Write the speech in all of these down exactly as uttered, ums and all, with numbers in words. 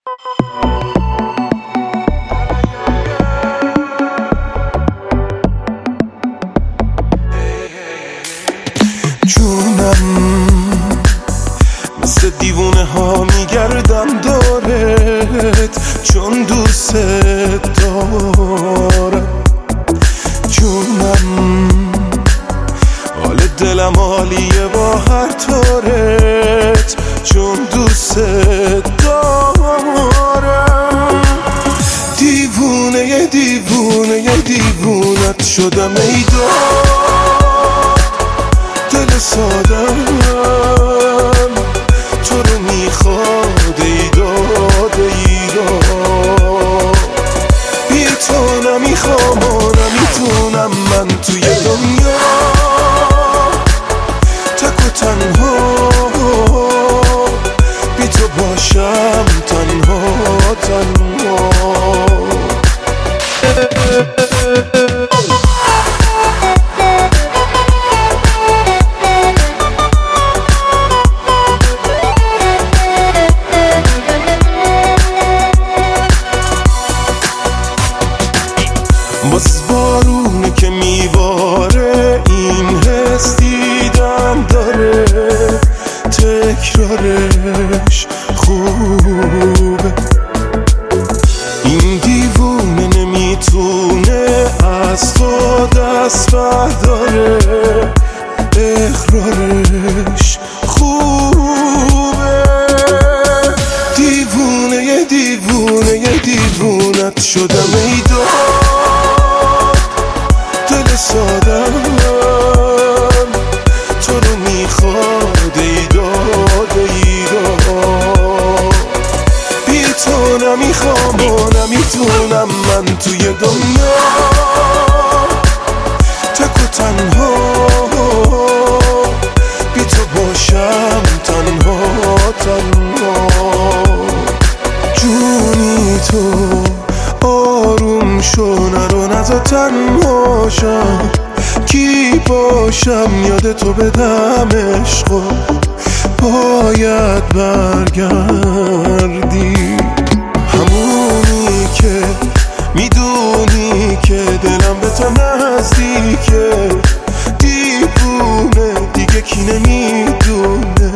جونم مثل دیوونه ها میگردم دارت، چون دوست دارم. جونم حال دلم عالیه با هر طورت، چون دوست دارم. دیوونه یه دیوونه یه دیوونت شدم ای دار، دل سادم تو رو میخواد ای داد ای داد. بی تو نمیخوام و نمیتونم من توی دنیا تک و تنها، بی تو باشم تنها تنها. باز بارونه که میباره، این حس دیدم داره، تکرارش خوبه. این دیوونه نمیتونه از تو دست برداره، اقرارش خوبه. دیوونه یه دیوونه یه دیوونت شدم ای دار، دل سادم تو رو میخواد ای داد ای داد. بی تو نمیخوام و نمیتونم من توی دنیا تک و تنها، بی تو باشم تنها تنها. جونی تو آروم شو، نرو نزا تنها شم، کی باشم یاد تو بدم عشقو، باید برگردی. همونی که میدونی که دلم به تو نزدیکه، دیوونه دیگه کی نمیدونه،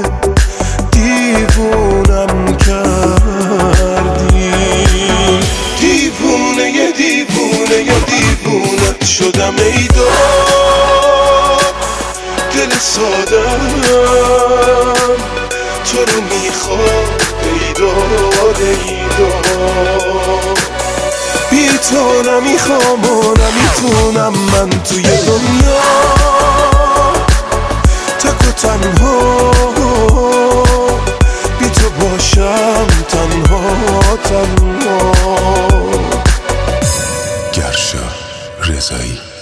دیوونم کردی. دیوونه یه دیوونه یه دیوونت شدم ای دار، دل سادم تو رو میخواد ای داد ای داد. بی تو نمیخوام و نمیتونم من توی دنیا تک و تنها، بی تو باشم تنها تنها. گرشا رضایی.